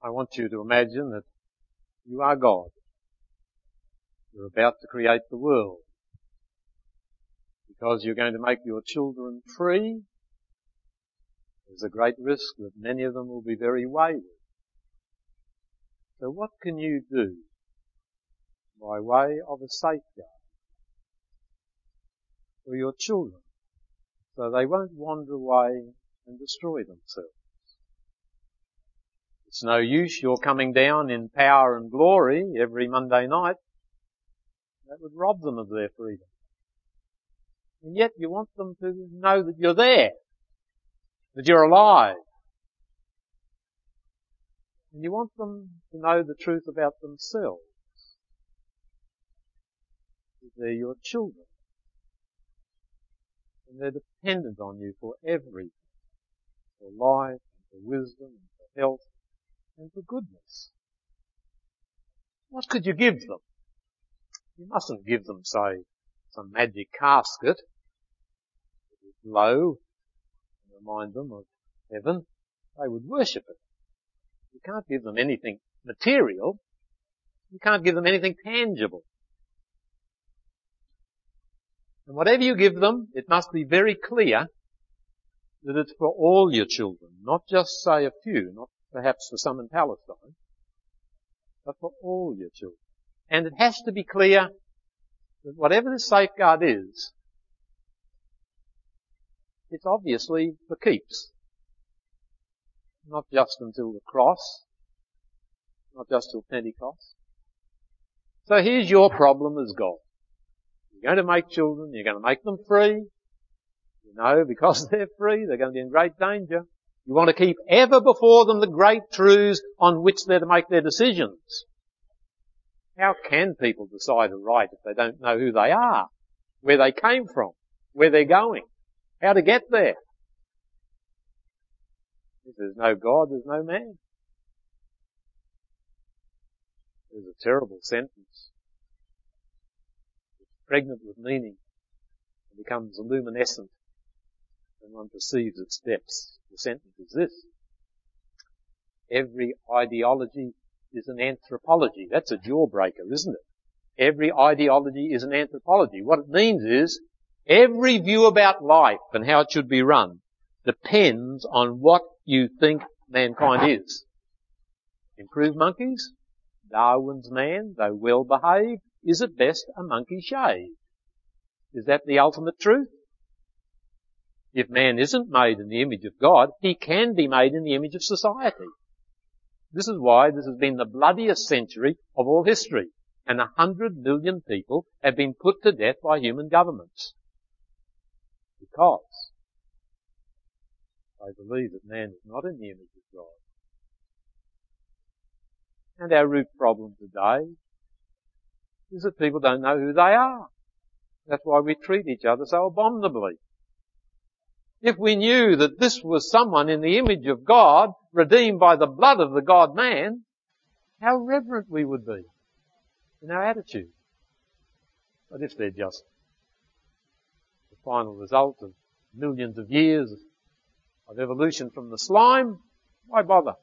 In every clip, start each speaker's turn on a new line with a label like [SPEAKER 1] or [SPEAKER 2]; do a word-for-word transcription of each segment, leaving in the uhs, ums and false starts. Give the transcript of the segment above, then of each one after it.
[SPEAKER 1] I want you to imagine that you are God. You're about to create the world. Because you're going to make your children free, there's a great risk that many of them will be very wayward. So what can you do by way of a safeguard for your children so they won't wander away and destroy themselves? It's no use your coming down in power and glory every Monday night. That would rob them of their freedom. And yet you want them to know that you're there, that you're alive. And you want them to know the truth about themselves, that they're your children. And they're dependent on you for everything, for life, for wisdom, for health, and for goodness. What could you give them? You mustn't give them, say, some magic casket that would glow and remind them of heaven. They would worship it. You can't give them anything material. You can't give them anything tangible. And whatever you give them, it must be very clear that it's for all your children, not just, say, a few, not perhaps for some in Palestine, but for all your children. And it has to be clear that whatever the safeguard is, it's obviously for keeps. Not just until the cross, not just till Pentecost. So here's your problem as God. You're going to make children, you're going to make them free. You know, because they're free, they're going to be in great danger. You want to keep ever before them the great truths on which they're to make their decisions. How can people decide aright if they don't know who they are, where they came from, where they're going, how to get there? If there's no God, there's no man. There's a terrible sentence. It's pregnant with meaning and becomes luminescent when one perceives its depths. The sentence is this: every ideology is an anthropology. That's a jawbreaker, isn't it? Every ideology is an anthropology. What it means is every view about life and how it should be run depends on what you think mankind is. Improved monkeys? Darwin's man, though well behaved, is at best a monkey shaved. Is that the ultimate truth? If man isn't made in the image of God, he can be made in the image of society. This is why this has been the bloodiest century of all history, and a hundred million people have been put to death by human governments. Because they believe that man is not in the image of God. And our root problem today is that people don't know who they are. That's why we treat each other so abominably. If we knew that this was someone in the image of God, redeemed by the blood of the God-man, how reverent we would be in our attitude. But if they're just the final result of millions of years of evolution from the slime, why bother?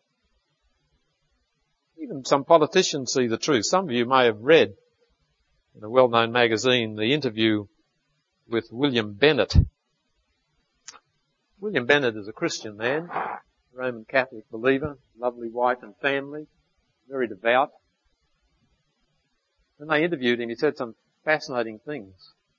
[SPEAKER 1] Even some politicians see the truth. Some of you may have read in a well-known magazine the interview with William Bennett. William Bennett is a Christian man, a Roman Catholic believer, lovely wife and family, very devout. When they interviewed him, he said some fascinating things.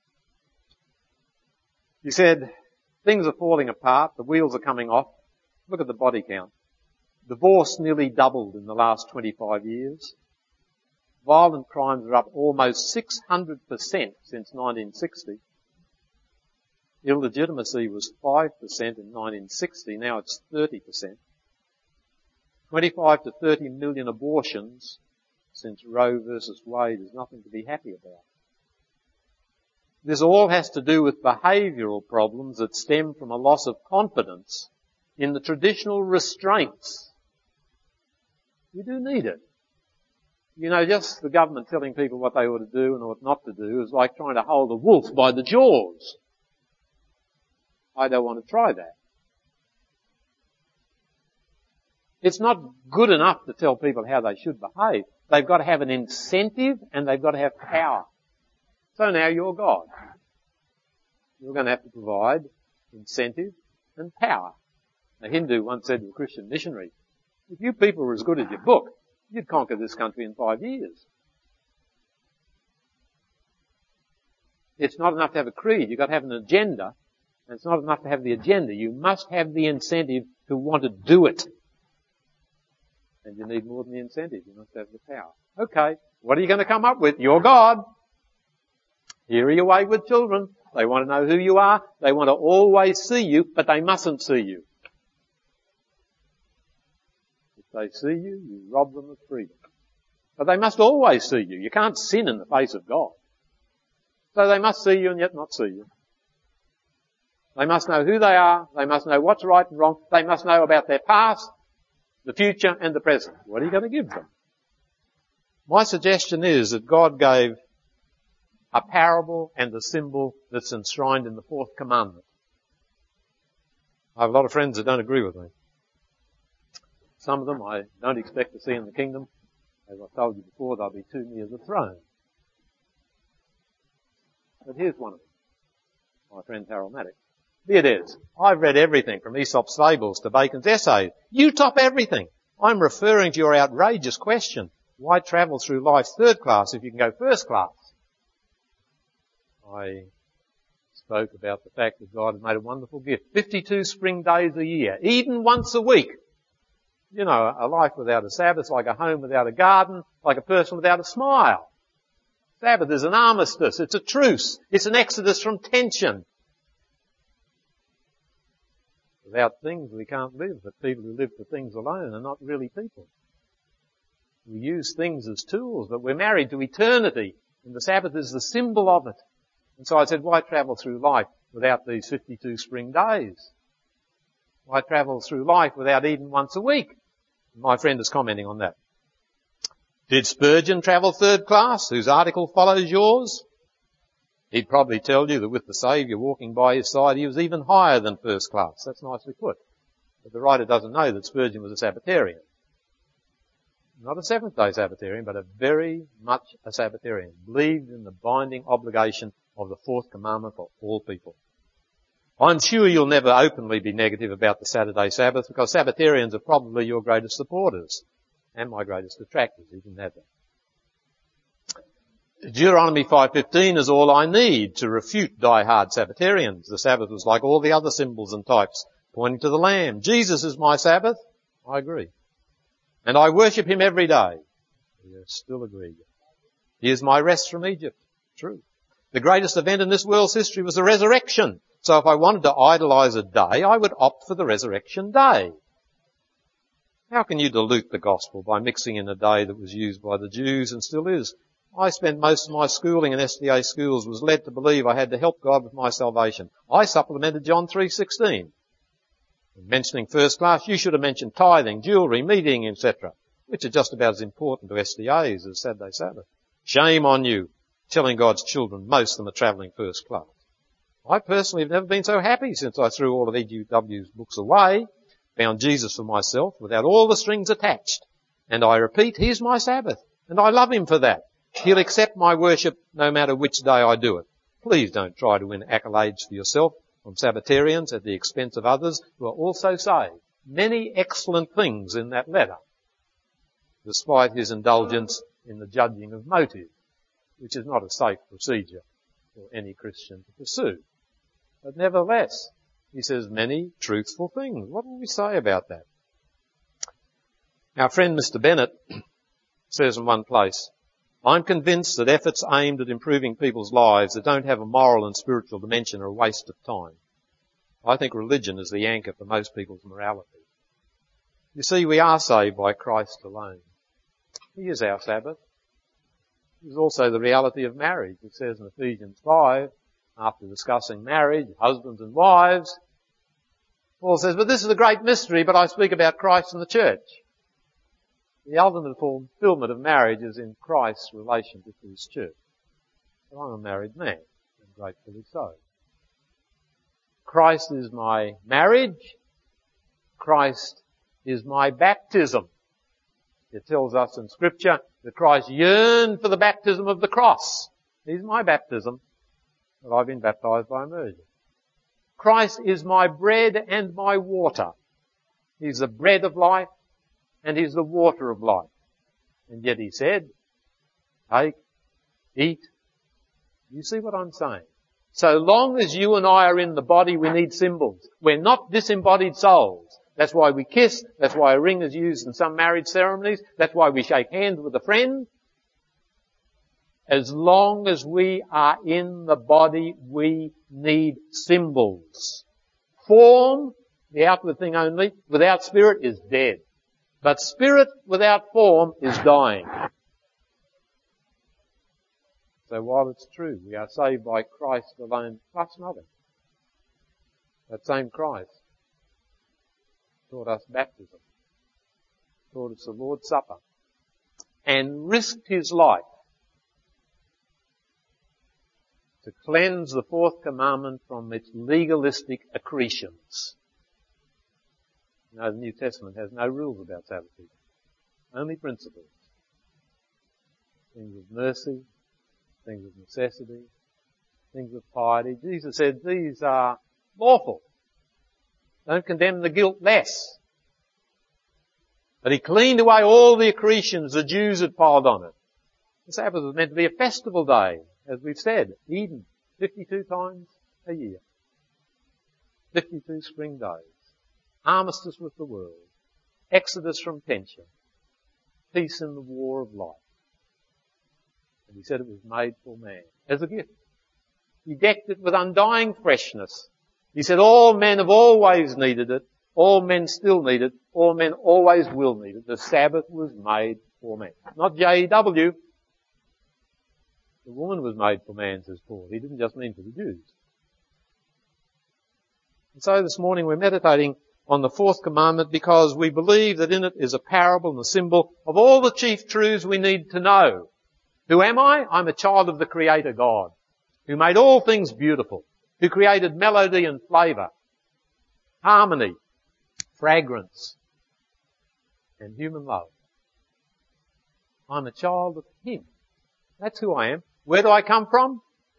[SPEAKER 1] He said, things are falling apart, the wheels are coming off. Look at the body count. Divorce nearly doubled in the last twenty-five years. Violent crimes are up almost six hundred percent since nineteen sixty. Illegitimacy was five percent in nineteen sixty, now it's thirty percent. twenty-five to thirty million abortions since Roe versus Wade is nothing to be happy about. This all has to do with behavioural problems that stem from a loss of confidence in the traditional restraints. You do need it. You know, just the government telling people what they ought to do and ought not to do is like trying to hold a wolf by the jaws. I don't want to try that. It's not good enough to tell people how they should behave. They've got to have an incentive and they've got to have power. So now you're God. You're going to have to provide incentive and power. A Hindu once said to a Christian missionary, if you people were as good as your book, you'd conquer this country in five years. It's not enough to have a creed. You've got to have an agenda. And it's not enough to have the agenda. You must have the incentive to want to do it. And you need more than the incentive. You must have the power. Okay, what are you going to come up with? You're God. Here are your wayward children. They want to know who you are. They want to always see you, but they mustn't see you. If they see you, you rob them of freedom. But they must always see you. You can't sin in the face of God. So they must see you and yet not see you. They must know who they are. They must know what's right and wrong. They must know about their past, the future and the present. What are you going to give them? My suggestion is that God gave a parable and a symbol that's enshrined in the fourth commandment. I have a lot of friends that don't agree with me. Some of them I don't expect to see in the kingdom. As I told you before, they'll be too near the throne. But here's one of them. My friend Harold Maddox. Here it is. I've read everything from Aesop's fables to Bacon's essays. You top everything. I'm referring to your outrageous question. Why travel through life third class if you can go first class? I spoke about the fact that God has made a wonderful gift. fifty-two spring days a year. Eden once a week. You know, a life without a Sabbath, like a home without a garden, like a person without a smile. Sabbath is an armistice. It's a truce. It's an exodus from tension. Without things we can't live, but people who live for things alone are not really people. We use things as tools, but we're married to eternity, and the Sabbath is the symbol of it. And so I said, why travel through life without these fifty-two spring days? Why travel through life without Eden once a week? My friend is commenting on that. Did Spurgeon travel third class, whose article follows yours? He'd probably tell you that with the Saviour walking by his side, he was even higher than first class. That's nicely put. But the writer doesn't know that Spurgeon was a Sabbatarian. Not a Seventh-day Sabbatarian, but a very much a Sabbatarian. Believed in the binding obligation of the fourth commandment for all people. I'm sure you'll never openly be negative about the Saturday Sabbath because Sabbatarians are probably your greatest supporters and my greatest detractors. You didn't have that. Deuteronomy five fifteen is all I need to refute die-hard Sabbatarians. The Sabbath was like all the other symbols and types, pointing to the Lamb. Jesus is my Sabbath. I agree. And I worship him every day. You still agree. He is my rest from Egypt. True. The greatest event in this world's history was the resurrection. So if I wanted to idolize a day, I would opt for the resurrection day. How can you dilute the gospel by mixing in a day that was used by the Jews and still is? I spent most of my schooling in S D A schools, was led to believe I had to help God with my salvation. I supplemented John three sixteen. In mentioning first class, you should have mentioned tithing, jewellery, meeting, et cetera, which are just about as important to S D As as Saturday Sabbath. Shame on you, telling God's children most of them are travelling first class. I personally have never been so happy since I threw all of E G W's books away, found Jesus for myself without all the strings attached. And I repeat, he's my Sabbath, and I love him for that. He'll accept my worship no matter which day I do it. Please don't try to win accolades for yourself from Sabbatarians at the expense of others who are also saved. Many excellent things in that letter, despite his indulgence in the judging of motive, which is not a safe procedure for any Christian to pursue. But nevertheless, he says many truthful things. What will we say about that? Our friend Mister Bennett says in one place, I'm convinced that efforts aimed at improving people's lives that don't have a moral and spiritual dimension are a waste of time. I think religion is the anchor for most people's morality. You see, we are saved by Christ alone. He is our Sabbath. He is also the reality of marriage. It says in Ephesians five, after discussing marriage, husbands and wives, Paul says, but this is a great mystery, but I speak about Christ and the church. The ultimate fulfillment of marriage is in Christ's relationship to his church. So I'm a married man, and gratefully so. Christ is my marriage. Christ is my baptism. It tells us in Scripture that Christ yearned for the baptism of the cross. He's my baptism, but I've been baptized by immersion. Christ is my bread and my water. He's the bread of life and He's the water of life. And yet He said, take, eat. You see what I'm saying? So long as you and I are in the body, we need symbols. We're not disembodied souls. That's why we kiss. That's why a ring is used in some marriage ceremonies. That's why we shake hands with a friend. As long as we are in the body, we need symbols. Form, the outward thing only, without spirit is dead. But spirit without form is dying. So while it's true, we are saved by Christ alone plus nothing. That same Christ taught us baptism, taught us the Lord's Supper, and risked His life to cleanse the fourth commandment from its legalistic accretions. You know, the New Testament has no rules about Sabbath keeping, only principles. Things of mercy, things of necessity, things of piety. Jesus said these are lawful. Don't condemn the guilt less. But He cleaned away all the accretions the Jews had piled on it. The Sabbath was meant to be a festival day, as we've said. Eden, fifty-two times a year. fifty-two spring days. Armistice with the world. Exodus from tension. Peace in the war of life. And He said it was made for man as a gift. He decked it with undying freshness. He said all men have always needed it. All men still need it. All men always will need it. The Sabbath was made for man. Not J E W. The woman was made for man, says Paul. He didn't just mean for the Jews. And so this morning we're meditating on the fourth commandment because we believe that in it is a parable and a symbol of all the chief truths we need to know. Who am I? I'm a child of the Creator God, who made all things beautiful, who created melody and flavour, harmony, fragrance, and human love. I'm a child of Him. That's who I am. Where do I come from?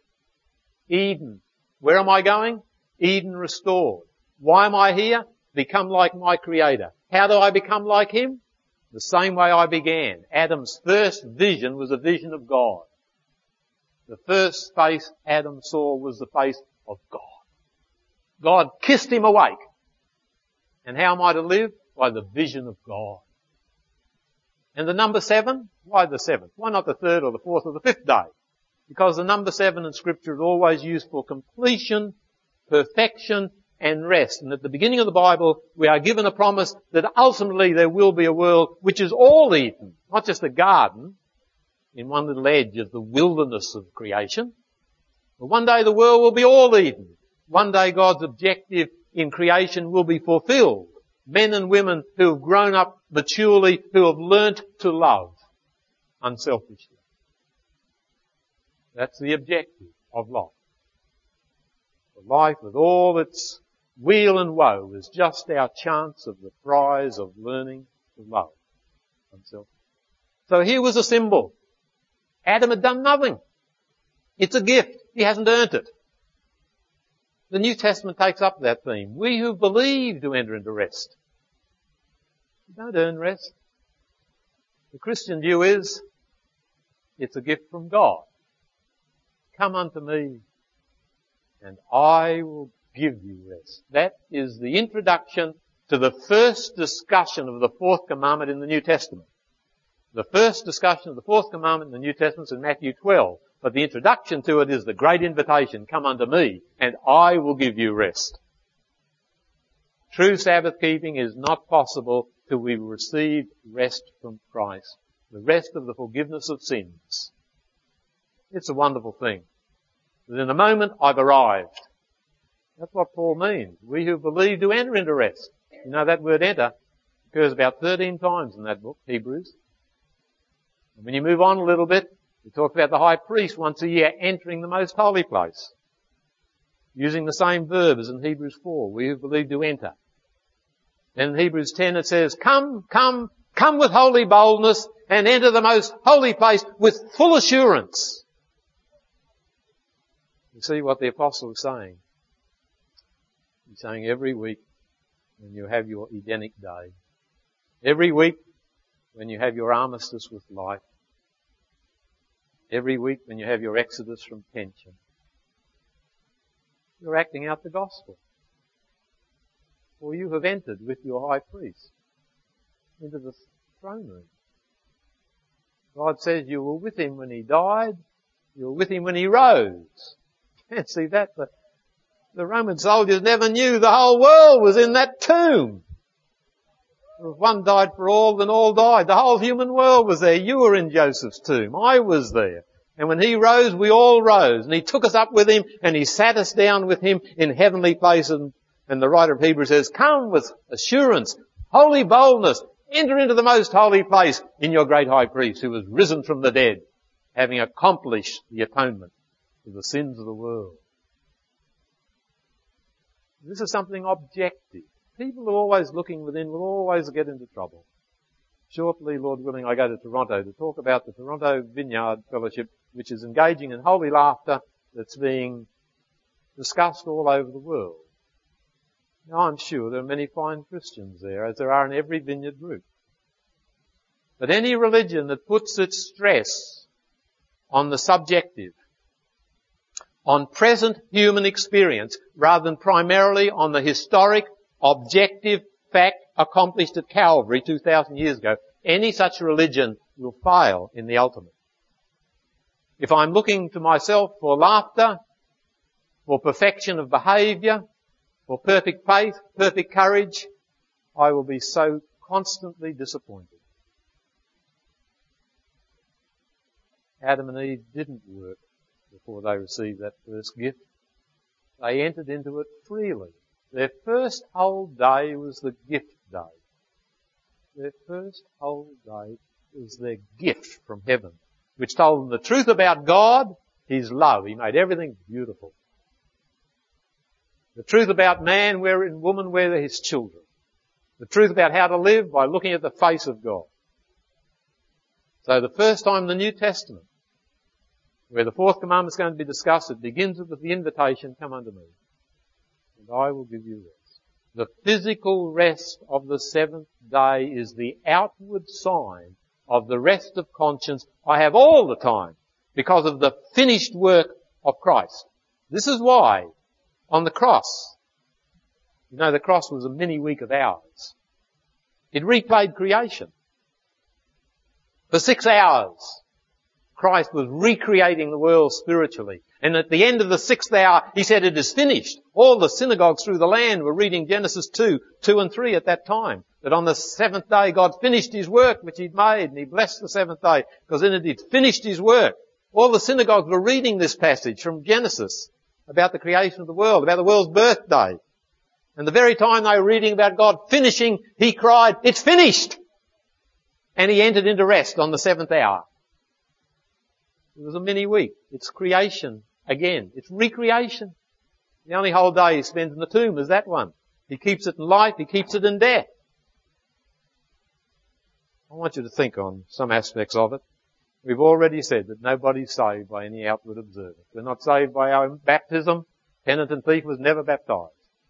[SPEAKER 1] Eden. Where am I going? Eden restored. Why am I here? Become like my Creator. How do I become like Him? The same way I began. Adam's first vision was a vision of God. The first face Adam saw was the face of God. God kissed him awake. And how am I to live? By the vision of God. And the number seven? Why the seventh? Why not the third or the fourth or the fifth day? Because the number seven in Scripture is always used for completion, perfection, and rest. And at the beginning of the Bible, we are given a promise that ultimately there will be a world which is all Eden, not just a garden in one little edge of the wilderness of creation. But one day the world will be all Eden. One day God's objective in creation will be fulfilled. Men and women who have grown up maturely, who have learnt to love unselfishly. That's the objective of life. The life with all its weal and woe is just our chance of the prize of learning to love unselfishly. So here was a symbol. Adam had done nothing. It's a gift. He hasn't earned it. The New Testament takes up that theme. We who believe do enter into rest. You don't earn rest. The Christian view is, it's a gift from God. Come unto me, and I will give you rest. That is the introduction to the first discussion of the fourth commandment in the New Testament. The first discussion of the fourth commandment in the New Testament is in Matthew twelve. But the introduction to it is the great invitation, come unto me, and I will give you rest. True Sabbath keeping is not possible till we receive rest from Christ, the rest of the forgiveness of sins. It's a wonderful thing. But in a moment, I've arrived. That's what Paul means. We who believe do enter into rest. You know, that word enter occurs about thirteen times in that book, Hebrews. And when you move on a little bit, we talk about the high priest once a year entering the most holy place, using the same verb as in Hebrews four. We who believe do enter. And in Hebrews ten it says, come, come, come with holy boldness and enter the most holy place with full assurance. You see what the apostle is saying? He's saying every week when you have your Edenic day, every week when you have your armistice with life, every week when you have your exodus from tension, you're acting out the gospel. For you have entered with your high priest into the throne room. God says you were with him when he died, you were with him when he rose. Can't see that, but the Roman soldiers never knew the whole world was in that tomb. If one died for all, then all died. The whole human world was there. You were in Joseph's tomb. I was there. And when he rose, we all rose. And he took us up with him and he sat us down with him in heavenly places. And the writer of Hebrews says, come with assurance, holy boldness, enter into the most holy place in your great high priest who was risen from the dead, having accomplished the atonement for the sins of the world. This is something objective. People who are always looking within will always get into trouble. Shortly, Lord willing, I go to Toronto to talk about the Toronto Vineyard Fellowship, which is engaging in holy laughter that's being discussed all over the world. Now, I'm sure there are many fine Christians there, as there are in every vineyard group. But any religion that puts its stress on the subjective, on present human experience, rather than primarily on the historic, objective fact accomplished at Calvary two thousand years ago, any such religion will fail in the ultimate. If I'm looking to myself for laughter, for perfection of behaviour, for perfect faith, perfect courage, I will be so constantly disappointed. Adam and Eve didn't work before they received that first gift. They entered into it freely. Their first whole day was the gift day. Their first whole day was their gift from heaven, which told them the truth about God, his love. He made everything beautiful. The truth about man wherein woman were his children. The truth about how to live by looking at the face of God. So the first time in the New Testament, where the fourth commandment is going to be discussed, it begins with the invitation, come unto me, and I will give you rest. The physical rest of the seventh day is the outward sign of the rest of conscience I have all the time because of the finished work of Christ. This is why on the cross, you know, the cross was a mini week of hours. It replayed creation. For six hours, Christ was recreating the world spiritually. And at the end of the sixth hour, he said, it is finished. All the synagogues through the land were reading Genesis two, two and three at that time. That on the seventh day, God finished his work which he'd made, and he blessed the seventh day, because in it he'd finished his work. All the synagogues were reading this passage from Genesis about the creation of the world, about the world's birthday. And the very time they were reading about God finishing, he cried, it's finished! And he entered into rest on the seventh hour. It was a mini week. It's creation again. It's recreation. The only whole day he spends in the tomb is that one. He keeps it in life, he keeps it in death. I want you to think on some aspects of it. We've already said that nobody's saved by any outward observance. We're not saved by our baptism. Penitent thief was never baptized.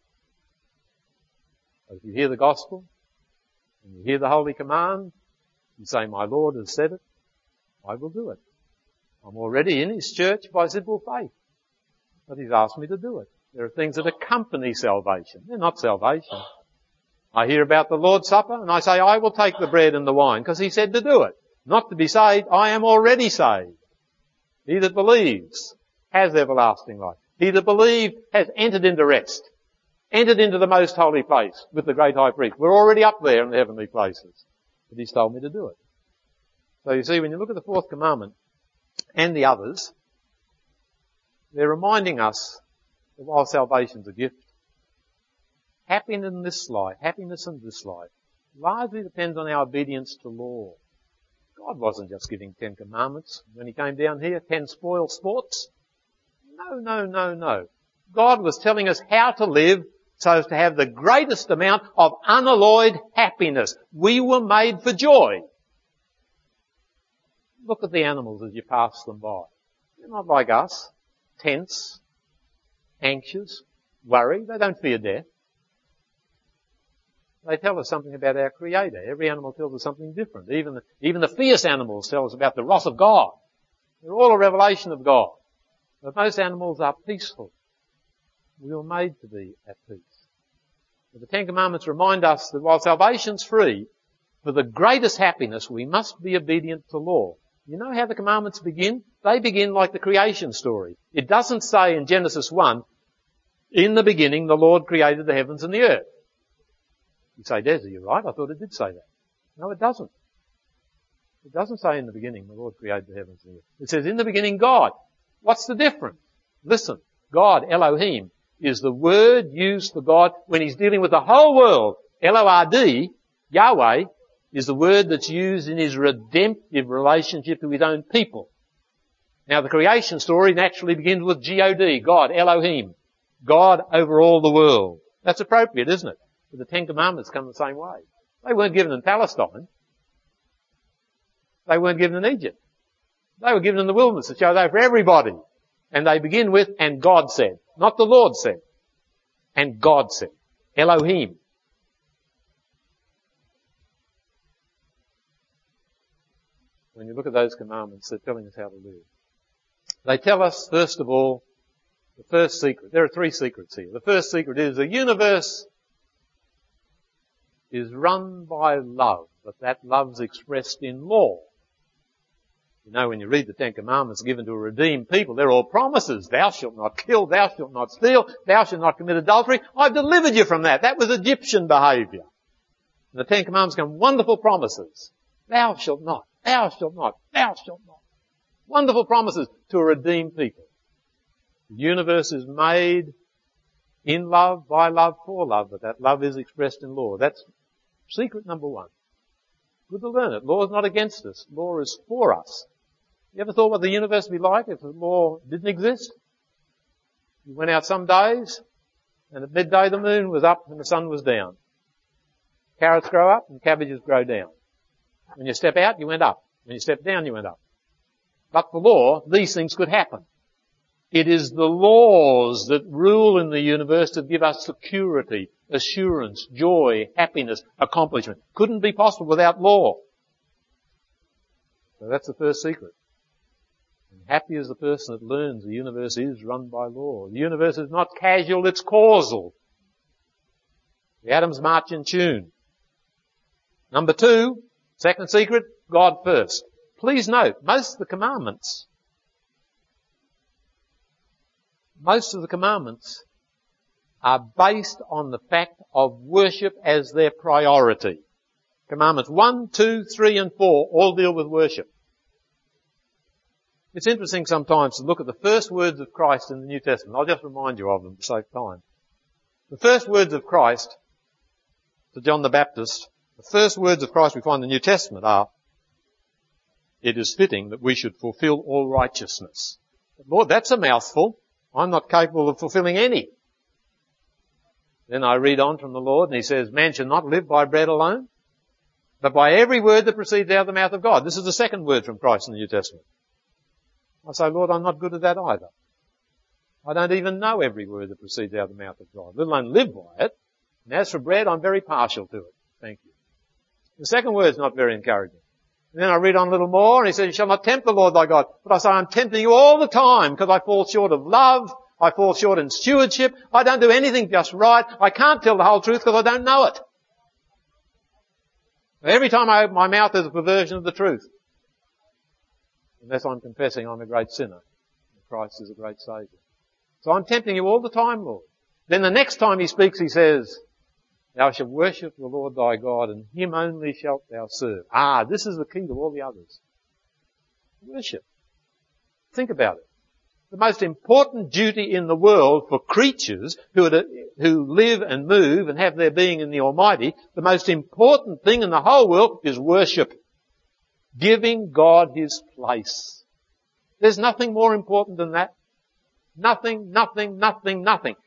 [SPEAKER 1] But if you hear the gospel, and you hear the holy command, you say, my Lord has said it, I will do it. I'm already in his church by simple faith. But he's asked me to do it. There are things that accompany salvation. They're not salvation. I hear about the Lord's Supper, and I say, I will take the bread and the wine, because he said to do it. Not to be saved, I am already saved. He that believes has everlasting life. He that believes has entered into rest. Entered into the most holy place with the great high priest. We're already up there in the heavenly places. But he's told me to do it. So you see, when you look at the fourth commandment and the others, they're reminding us that while salvation's a gift, happiness in this life, happiness in this life, largely depends on our obedience to law. God wasn't just giving ten commandments when he came down here, ten spoil sports. No, no, no, no. God was telling us how to live so as to have the greatest amount of unalloyed happiness. We were made for joy. Look at the animals as you pass them by. They're not like us, tense, anxious, worried. They don't fear death. They tell us something about our Creator. Every animal tells us something different. Even the, even the fierce animals tell us about the wrath of God. They're all a revelation of God. But most animals are peaceful. We were made to be at peace. But the Ten Commandments remind us that while salvation's free, for the greatest happiness we must be obedient to law. You know how the commandments begin? They begin like the creation story. It doesn't say in Genesis one, in the beginning the Lord created the heavens and the earth. You say, Des, are you right? I thought it did say that. No, it doesn't. It doesn't say in the beginning the Lord created the heavens and the earth. It says in the beginning God. What's the difference? Listen, God, Elohim, is the word used for God when He's dealing with the whole world. L O R D, Yahweh, is the word that's used in His redemptive relationship to His own people. Now the creation story naturally begins with G O D, God, Elohim, God over all the world. That's appropriate, isn't it? But the Ten Commandments come the same way. They weren't given in Palestine. They weren't given in Egypt. They were given in the wilderness to show they were for everybody. And they begin with, and God said. Not the Lord said. And God said. Elohim. When you look at those commandments, they're telling us how to live. They tell us, first of all, the first secret. There are three secrets here. The first secret is the universe is run by love, but that love's expressed in law. You know, when you read the Ten Commandments given to a redeemed people, they're all promises. Thou shalt not kill, thou shalt not steal, thou shalt not commit adultery. I've delivered you from that. That was Egyptian behaviour. And the Ten Commandments come wonderful promises. Thou shalt not, thou shalt not, thou shalt not. Wonderful promises to a redeemed people. The universe is made in love, by love, for love, but that love is expressed in law. That's secret number one. Good to learn it. Law is not against us. Law is for us. You ever thought what the universe would be like if the law didn't exist? You went out some days, and at midday the moon was up and the sun was down. Carrots grow up and cabbages grow down. When you step out, you went up. When you step down, you went up. But for law, these things could happen. It is the laws that rule in the universe that give us security, assurance, joy, happiness, accomplishment. Couldn't be possible without law. So that's the first secret. And happy is the person that learns the universe is run by law. The universe is not casual, it's causal. The atoms march in tune. Number two, second secret, God first. Please note, most of the commandments Most of the commandments are based on the fact of worship as their priority. Commandments one, two, three and four all deal with worship. It's interesting sometimes to look at the first words of Christ in the New Testament. I'll just remind you of them to save time. The first words of Christ to John the Baptist, the first words of Christ we find in the New Testament are, it is fitting that we should fulfill all righteousness. But Lord, that's a mouthful. I'm not capable of fulfilling any. Then I read on from the Lord and He says, man should not live by bread alone, but by every word that proceeds out of the mouth of God. This is the second word from Christ in the New Testament. I say, Lord, I'm not good at that either. I don't even know every word that proceeds out of the mouth of God, let alone live by it. And as for bread, I'm very partial to it. Thank you. The second word's not very encouraging. And then I read on a little more and He says, you shall not tempt the Lord thy God. But I say, I'm tempting you all the time because I fall short of love. I fall short in stewardship. I don't do anything just right. I can't tell the whole truth because I don't know it. Every time I open my mouth there's a perversion of the truth. Unless I'm confessing I'm a great sinner. And Christ is a great Saviour. So I'm tempting you all the time, Lord. Then the next time He speaks, He says, thou shalt worship the Lord thy God, and Him only shalt thou serve. Ah, this is the key to all the others. Worship. Think about it. The most important duty in the world for creatures who, are, who live and move and have their being in the Almighty, the most important thing in the whole world is worship. Giving God His place. There's nothing more important than that. Nothing, nothing, nothing, nothing.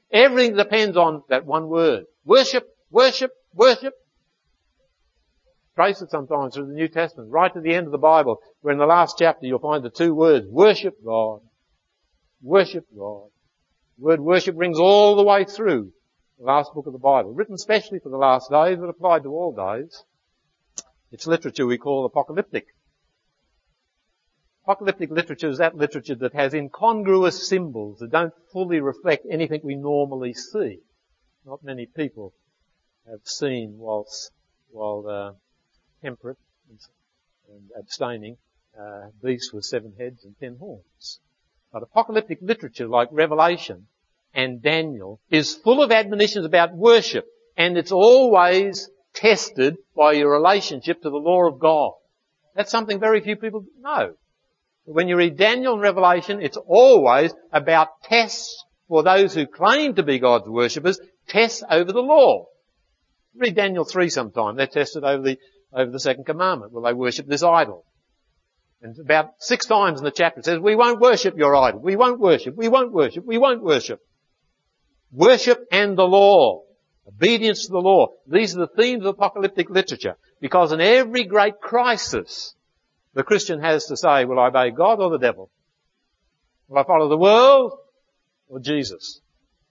[SPEAKER 1] Everything depends on that one word. Worship, worship, worship. Trace it sometimes through the New Testament, right to the end of the Bible, where in the last chapter you'll find the two words, worship God. Worship God. The word worship rings all the way through the last book of the Bible, written especially for the last days, but applied to all days. It's literature we call apocalyptic. Apocalyptic literature is that literature that has incongruous symbols that don't fully reflect anything we normally see. Not many people have seen whilst, while uh, temperate and, and abstaining, uh, beasts with seven heads and ten horns. But apocalyptic literature like Revelation and Daniel is full of admonitions about worship, and it's always tested by your relationship to the law of God. That's something very few people know. When you read Daniel and Revelation, it's always about tests for those who claim to be God's worshippers, tests over the law. Read Daniel three sometime. They're tested over the, over the second commandment. Will they worship this idol? And about six times in the chapter it says, we won't worship your idol. We won't worship. We won't worship. We won't worship. Worship and the law. Obedience to the law. These are the themes of apocalyptic literature. Because in every great crisis, the Christian has to say, will I obey God or the devil? Will I follow the world or Jesus?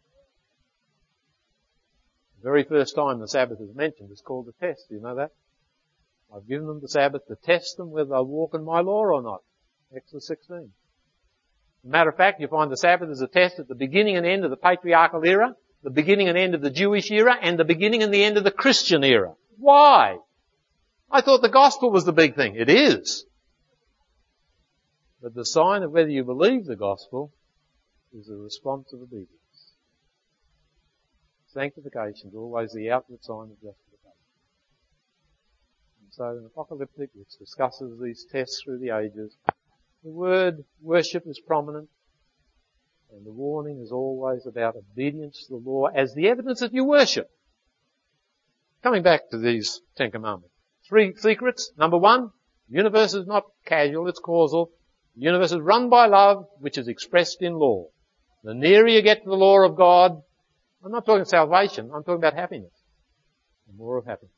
[SPEAKER 1] The very first time the Sabbath is mentioned is called the test. Do you know that? I've given them the Sabbath to test them whether they'll walk in my law or not. Exodus sixteen. As a matter of fact, you find the Sabbath as a test at the beginning and end of the patriarchal era, the beginning and end of the Jewish era, and the beginning and the end of the Christian era. Why? I thought the gospel was the big thing. It is. But the sign of whether you believe the gospel is the response of obedience. Sanctification is always the outward sign of justification. And so in Apocalyptic, which discusses these tests through the ages, the word worship is prominent, and the warning is always about obedience to the law as the evidence that you worship. Coming back to these Ten Commandments. Three secrets. Number one, the universe is not casual, it's causal. The universe is run by love, which is expressed in law. The nearer you get to the law of God, I'm not talking salvation, I'm talking about happiness. The more of happiness.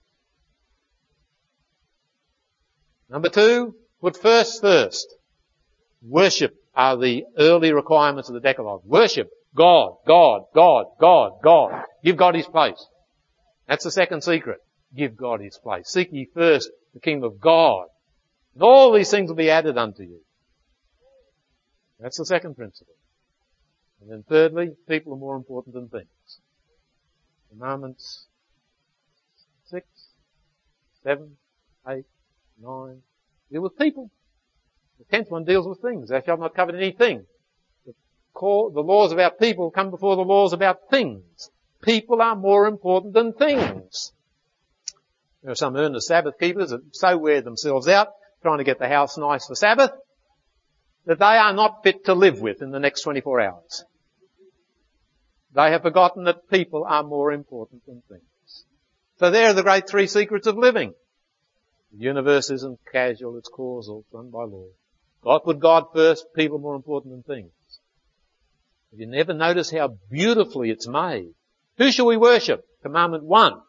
[SPEAKER 1] Number two, put first first. Worship are the early requirements of the Decalogue. Worship God, God, God, God, God. Give God His place. That's the second secret. Give God His place. Seek ye first the kingdom of God, and all these things will be added unto you. That's the second principle. And then thirdly, people are more important than things. Commandments six, seven, eight, nine deal with people. The tenth one deals with things. Thou shalt not covet anything. The, call, the laws about people come before the laws about things. People are more important than things. There are some earnest Sabbath keepers that so wear themselves out trying to get the house nice for Sabbath that they are not fit to live with in the next twenty-four hours. They have forgotten that people are more important than things. So there are the great three secrets of living. The universe isn't casual, it's causal, it's run by law. God put God first, people more important than things. Have you never noticed how beautifully it's made? Who shall we worship? Commandment one.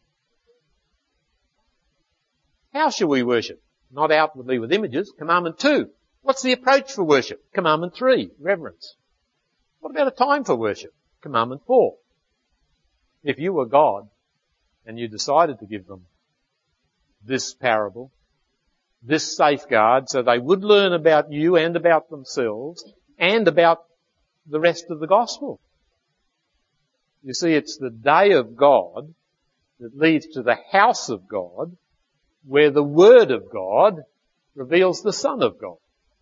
[SPEAKER 1] How shall we worship? Not outwardly with images. Commandment two. What's the approach for worship? Commandment three. Reverence. What about a time for worship? Commandment four. If you were God and you decided to give them this parable, this safeguard, so they would learn about you and about themselves and about the rest of the gospel. You see, it's the day of God that leads to the house of God, where the Word of God reveals the Son of God.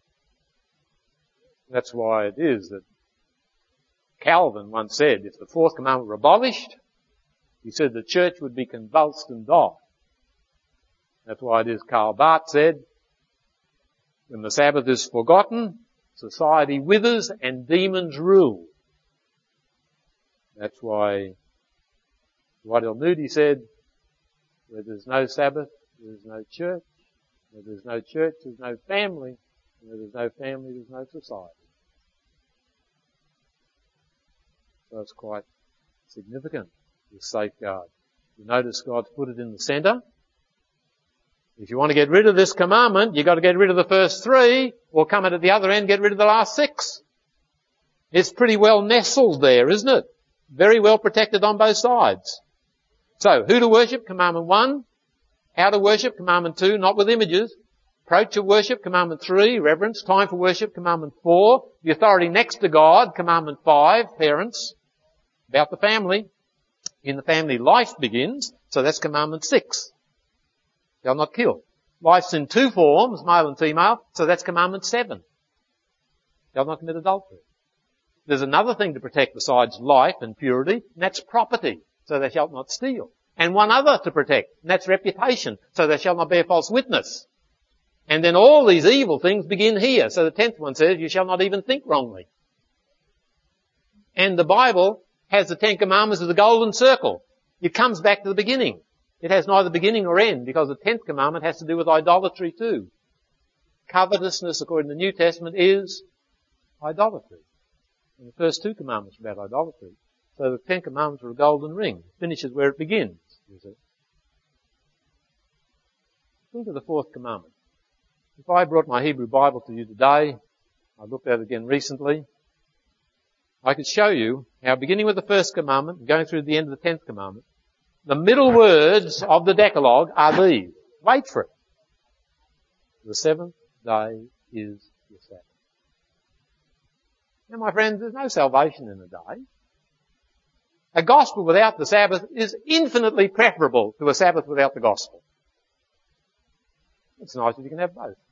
[SPEAKER 1] That's why it is that Calvin once said, if the fourth commandment were abolished, he said the church would be convulsed and die. That's why it is Karl Barth said, when the Sabbath is forgotten, society withers and demons rule. That's why Dwight L. Moody said, where there's no Sabbath, there's no church. Where there's no church, there's no family. Where there's no family, there's no society. So it's quite Significant, this safeguard. You notice God's put it in the centre. If you want to get rid of this commandment, you've got to get rid of the first three, or come at the other end, get rid of the last six. It's pretty well nestled there, isn't it? Very well protected on both sides. So, who to worship? Commandment one. How to worship? Commandment two, not with images. Approach of worship? Commandment three, reverence. Time for worship? Commandment four. The authority next to God? Commandment five, parents. About the family. In the family, life begins, so that's commandment six. Shall not kill. Life's in two forms, male and female, so that's commandment seven. Shall not commit adultery. There's another thing to protect besides life and purity, and that's property, so thou shalt not steal. And one other to protect, and that's reputation, so thou shalt not bear false witness. And then all these evil things begin here. So the tenth one says, you shall not even think wrongly. And the Bible has the Ten Commandments as the golden circle. It comes back to the beginning. It has neither beginning nor end, because the tenth commandment has to do with idolatry too. Covetousness, according to the New Testament, is idolatry. And the first two commandments are about idolatry. So the Ten Commandments are a golden ring. It finishes where it begins, you see. Think of the fourth commandment. If I brought my Hebrew Bible to you today, I looked at it again recently, I could show you how, beginning with the first commandment and going through to the end of the tenth commandment, the middle words of the Decalogue are these. Wait for it. The seventh day is the Sabbath. Now, my friends, there's no salvation in a day. A gospel without the Sabbath is infinitely preferable to a Sabbath without the gospel. It's nice if you can have both.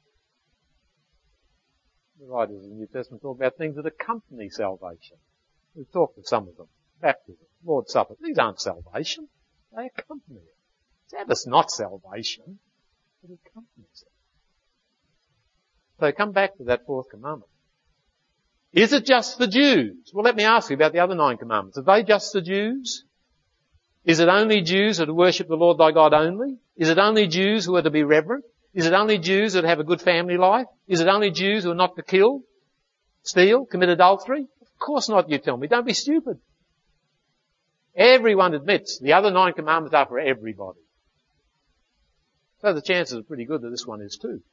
[SPEAKER 1] The writers of the New Testament talk about things that accompany salvation. We've talked of some of them. Baptism, Lord's Supper. These aren't salvation. They accompany it. Sabbath's not salvation. It accompanies it. So come back to that fourth commandment. Is it just for Jews? Well, let me ask you about the other nine commandments. Are they just for Jews? Is it only Jews that worship the Lord thy God only? Is it only Jews who are to be reverent? Is it only Jews that have a good family life? Is it only Jews who are not to kill, steal, commit adultery? Of course not, you tell me. Don't be stupid. Everyone admits the other nine commandments are for everybody. So the chances are pretty good that this one is too.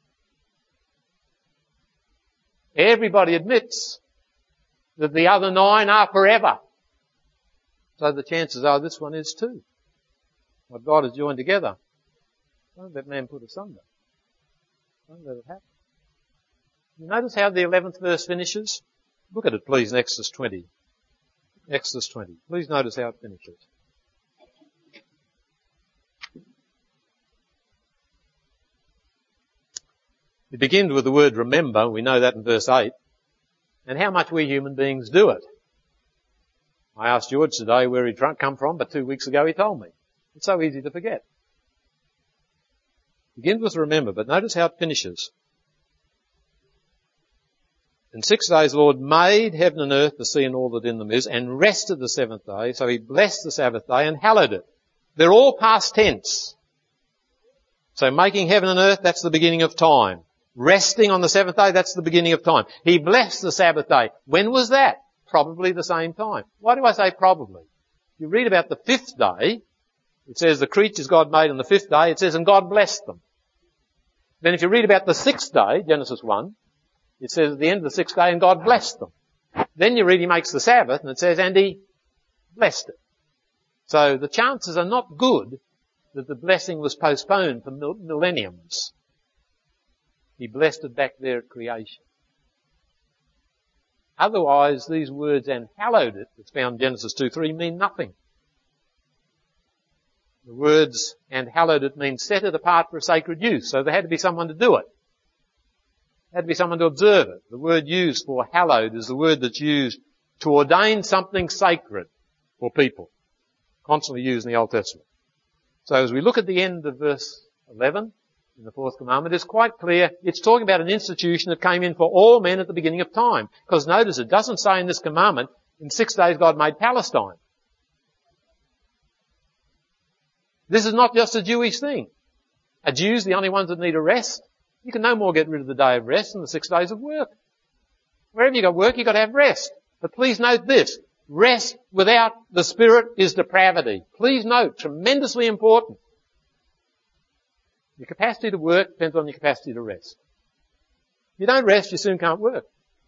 [SPEAKER 1] Everybody admits that the other nine are forever. So the chances are this one is too. What God has joined together, don't let man put asunder. Don't let it happen. You notice how the eleventh verse finishes? Look at it please in Exodus twenty. Exodus twenty. Please notice how it finishes. It begins with the word remember. We know that in verse eight. And how much we human beings do it. I asked George today where he'd come from, but two weeks ago he told me. It's so easy to forget. It begins with remember, but notice how it finishes. In six days the Lord made heaven and earth, the sea and all that in them is, and rested the seventh day. So he blessed the Sabbath day and hallowed it. They're all past tense. So making heaven and earth, that's the beginning of time. Resting on the seventh day, that's the beginning of time. He blessed the Sabbath day. When was that? Probably the same time. Why do I say probably? You read about the fifth day, it says the creatures God made on the fifth day, it says, and God blessed them. Then if you read about the sixth day, Genesis one, it says at the end of the sixth day, and God blessed them. Then you read he makes the Sabbath, and it says, and he blessed it. So the chances are not good that the blessing was postponed for millenniums. He blessed it back there at creation. Otherwise, these words, and hallowed it, that's found in Genesis two three, mean nothing. The words, and hallowed it, mean set it apart for a sacred use. So there had to be someone to do it. There had to be someone to observe it. The word used for hallowed is the word that's used to ordain something sacred for people. Constantly used in the Old Testament. So as we look at the end of verse eleven, in the fourth commandment, it's quite clear it's talking about an institution that came in for all men at the beginning of time. Because notice it doesn't say in this commandment, in six days God made Palestine. This is not just a Jewish thing. Are Jews the only ones that need a rest? You can no more get rid of the day of rest than the six days of work. Wherever you got work, you got to have rest. But please note this, Rest without the Spirit is depravity. Please note, tremendously important. Your capacity to work depends on your capacity to rest. If you don't rest, you soon can't work.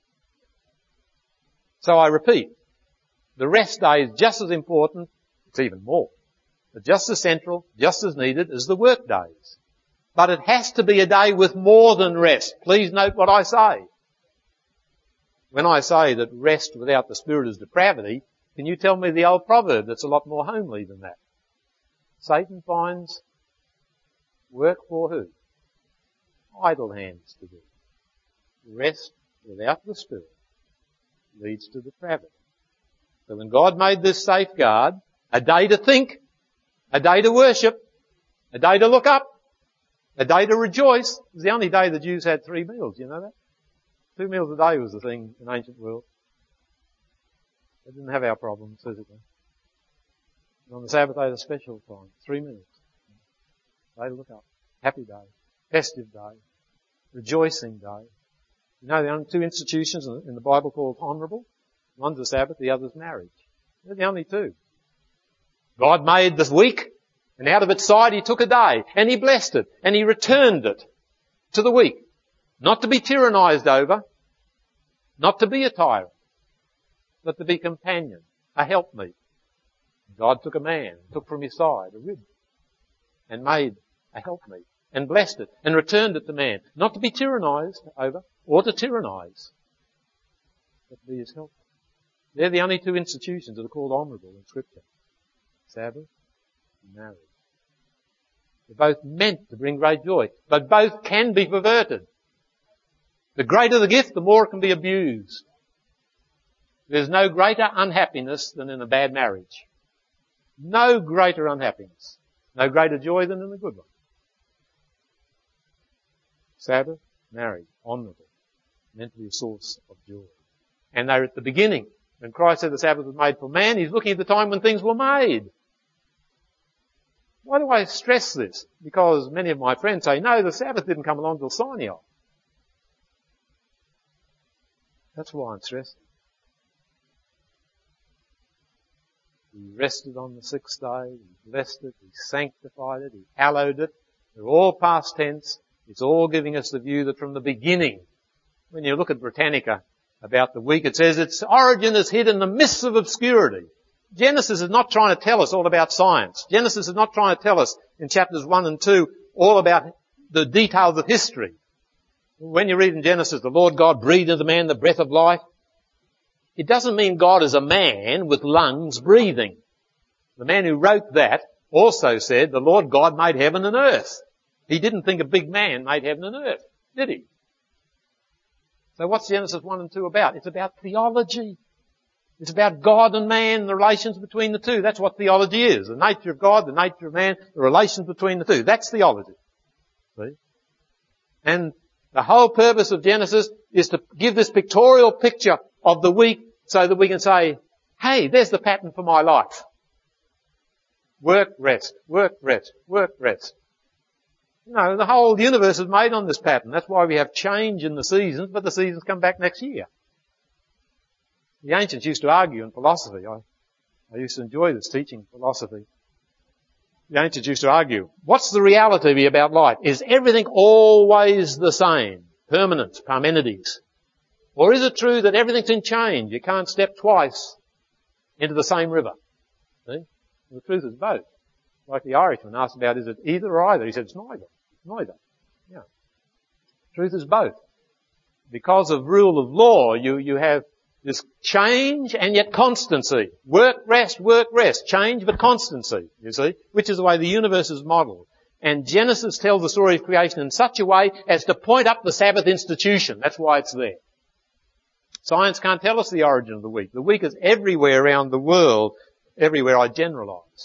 [SPEAKER 1] So I repeat, the rest day is just as important, it's even more, but just as central, just as needed as the work days. But it has to be a day with more than rest. Please note what I say. When I say that rest without the Spirit is depravity, can you tell me the old proverb that's a lot more homely than that? Satan finds work for who? Idle hands to do. Rest without the Spirit leads to depravity. So when God made this safeguard, a day to think, a day to worship, a day to look up, a day to rejoice, it was the only day the Jews had three meals, you know that? Two meals a day was the thing in the ancient world. They didn't have our problems physically. And on the Sabbath day, the special time, three meals. Day to look up. Happy day. Festive day. Rejoicing day. You know the only two institutions in the Bible called honourable? One's the Sabbath, the other's marriage. They're the only two. God made the week, and out of its side He took a day, and He blessed it, and He returned it to the week. Not to be tyrannised over, not to be a tyrant, but to be companion, a helpmeet. God took a man, took from his side a rib, and made a helpmeet, and blessed it, and returned it to man. Not to be tyrannised over, or to tyrannise, but to be his helper. They're the only two institutions that are called honourable in Scripture. Sabbath and marriage. They're both meant to bring great joy, but both can be perverted. The greater the gift, the more it can be abused. There's no greater unhappiness than in a bad marriage. No greater unhappiness. No greater joy than in a good one. Sabbath, marriage, honourable, meant to be a source of joy. And they're at the beginning. When Christ said the Sabbath was made for man, He's looking at the time when things were made. Why do I stress this? Because many of my friends say, no, the Sabbath didn't come along till Sinai. That's why I'm stressing. He rested on the sixth day, He blessed it, He sanctified it, He hallowed it. They're all past tense. It's all giving us the view that from the beginning, when you look at Britannica about the week, it says its origin is hid in the mists of obscurity. Genesis is not trying to tell us all about science. Genesis is not trying to tell us in chapters one and two all about the details of history. When you read in Genesis, the Lord God breathed into man the breath of life, it doesn't mean God is a man with lungs breathing. The man who wrote that also said the Lord God made heaven and earth. He didn't think a big man made heaven and earth, did he? So what's Genesis one and two about? It's about theology. It's about God and man, the relations between the two. That's what theology is. The nature of God, the nature of man, the relations between the two. That's theology. See? And the whole purpose of Genesis is to give this pictorial picture of the week so that we can say, hey, there's the pattern for my life. Work, rest, work, rest, work, rest. You know, the whole universe is made on this pattern. That's why we have change in the seasons, but the seasons come back next year. The ancients used to argue in philosophy. I, I used to enjoy this teaching philosophy. The ancients used to argue, what's the reality about life? Is everything always the same? Permanence, Parmenides. Or is it true that everything's in change? You can't step twice into the same river. See? The truth is both. Like the Irishman asked about, is it either or either? He said, it's neither. It's neither. Yeah. Truth is both. Because of rule of law, you, you have this change and yet constancy. Work, rest, work, rest. Change but constancy, you see, which is the way the universe is modelled. And Genesis tells the story of creation in such a way as to point up the Sabbath institution. That's why it's there. Science can't tell us the origin of the week. The week is everywhere around the world. Everywhere I generalise.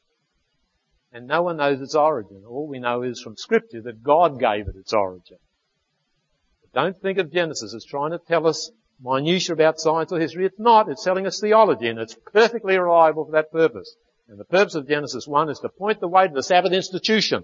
[SPEAKER 1] And no one knows its origin. All we know is from Scripture that God gave it its origin. But don't think of Genesis as trying to tell us minutiae about science or history. It's not. It's telling us theology, and it's perfectly reliable for that purpose. And the purpose of Genesis one is to point the way to the Sabbath institution.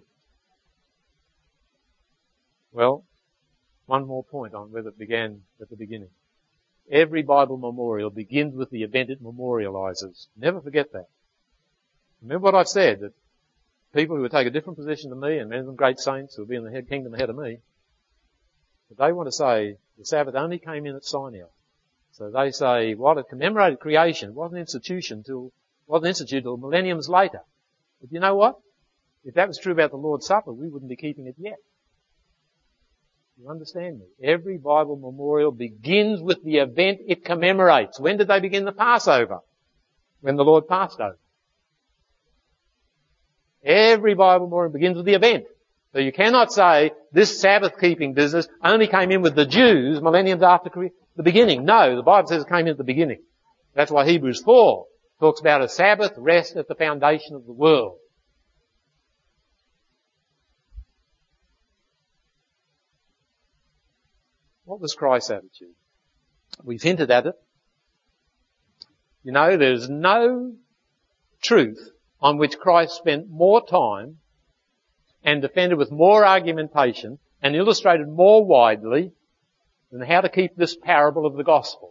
[SPEAKER 1] Well, one more point on whether it began at the beginning. Every Bible memorial begins with the event it memorializes. Never forget that. Remember what I've said, that people who would take a different position to me, and many of them great saints who will be in the head, kingdom ahead of me, but they want to say the Sabbath only came in at Sinai. So they say, well, it commemorated creation. It wasn't institution till, wasn't instituted till millenniums later. But you know what? If that was true about the Lord's Supper, we wouldn't be keeping it yet. You understand me? Every Bible memorial begins with the event it commemorates. When did they begin the Passover? When the Lord passed over. Every Bible memorial begins with the event. So you cannot say this Sabbath-keeping business only came in with the Jews millenniums after the beginning. No, the Bible says it came in at the beginning. That's why Hebrews four talks about a Sabbath rest at the foundation of the world. What was Christ's attitude? We've hinted at it. You know, there's no truth on which Christ spent more time and defended with more argumentation and illustrated more widely than how to keep this parable of the gospel.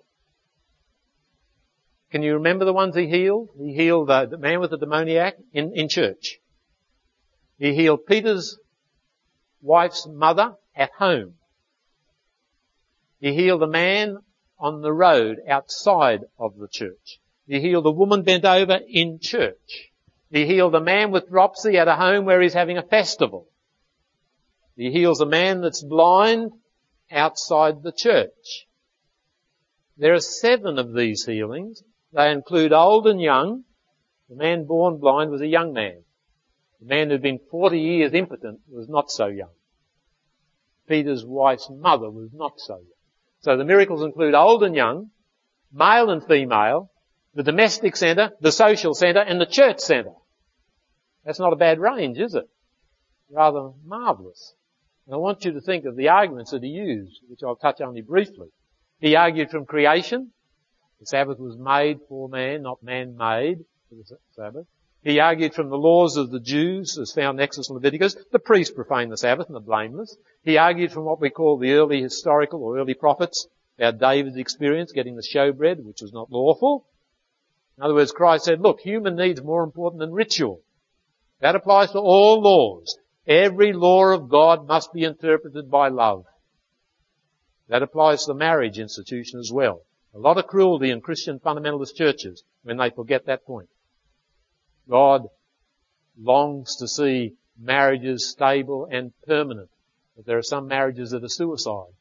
[SPEAKER 1] Can you remember the ones he healed? He healed uh, the man with the demoniac in, in church. He healed Peter's wife's mother at home. He healed a man on the road outside of the church. He healed a woman bent over in church. He healed a man with dropsy at a home where he's having a festival. He heals a man that's blind outside the church. There are seven of these healings. They include old and young. The man born blind was a young man. The man who'd been forty years impotent was not so young. Peter's wife's mother was not so young. So the miracles include old and young, male and female, the domestic centre, the social centre, and the church centre. That's not a bad range, is it? Rather marvellous. And I want you to think of the arguments that he used, which I'll touch only briefly. He argued from creation. The Sabbath was made for man, not man made for the Sabbath. He argued from the laws of the Jews, as found in Exodus and Leviticus. The priests profaned the Sabbath and the blameless. He argued from what we call the early historical or early prophets about David's experience getting the showbread, which was not lawful. In other words, Christ said, look, human needs more important than ritual. That applies to all laws. Every law of God must be interpreted by love. That applies to the marriage institution as well. A lot of cruelty in Christian fundamentalist churches when they forget that point. God longs to see marriages stable and permanent, but there are some marriages that are suicide.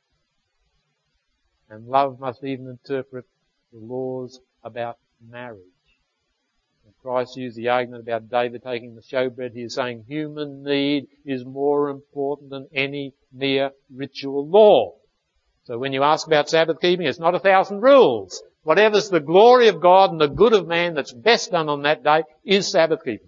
[SPEAKER 1] And love must even interpret the laws about marriage. And Christ used the argument about David taking the showbread. He is saying human need is more important than any mere ritual law. So when you ask about Sabbath keeping, it's not a thousand rules. Whatever's the glory of God and the good of man that's best done on that day is Sabbath keeping.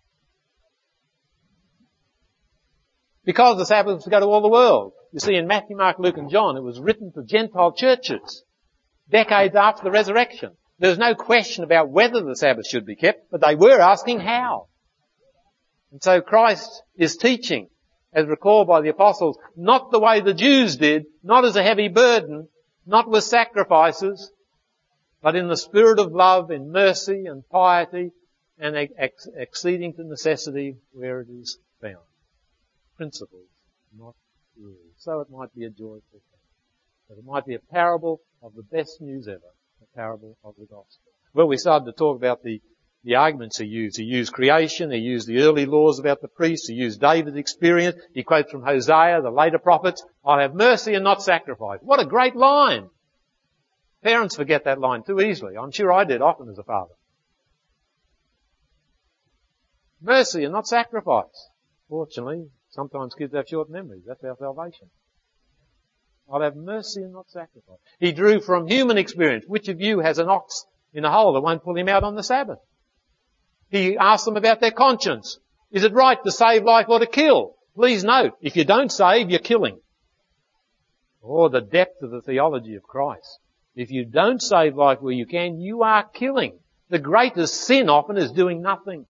[SPEAKER 1] Because the Sabbath was to go to all the world. You see, in Matthew, Mark, Luke and John, it was written to Gentile churches decades after the resurrection. There's no question about whether the Sabbath should be kept, but they were asking how. And so Christ is teaching, as recalled by the apostles, not the way the Jews did, not as a heavy burden, not with sacrifices, but in the spirit of love, in mercy and piety, and ex- acceding to necessity where it is found. Principles, not rules. So it might be a joyful thing. But it might be a parable of the best news ever, a parable of the gospel. Well, we started to talk about the, the arguments he used. He used creation, he used the early laws about the priests, he used David's experience, he quotes from Hosea, the later prophets, I'll have mercy and not sacrifice. What a great line! Parents forget that line too easily. I'm sure I did often as a father. Mercy and not sacrifice. Fortunately, sometimes kids have short memories. That's our salvation. I'll have mercy and not sacrifice. He drew from human experience. Which of you has an ox in a hole that won't pull him out on the Sabbath? He asked them about their conscience. Is it right to save life or to kill? Please note, if you don't save, you're killing. Oh, the depth of the theology of Christ. If you don't save life where you can, you are killing. The greatest sin often is doing nothing.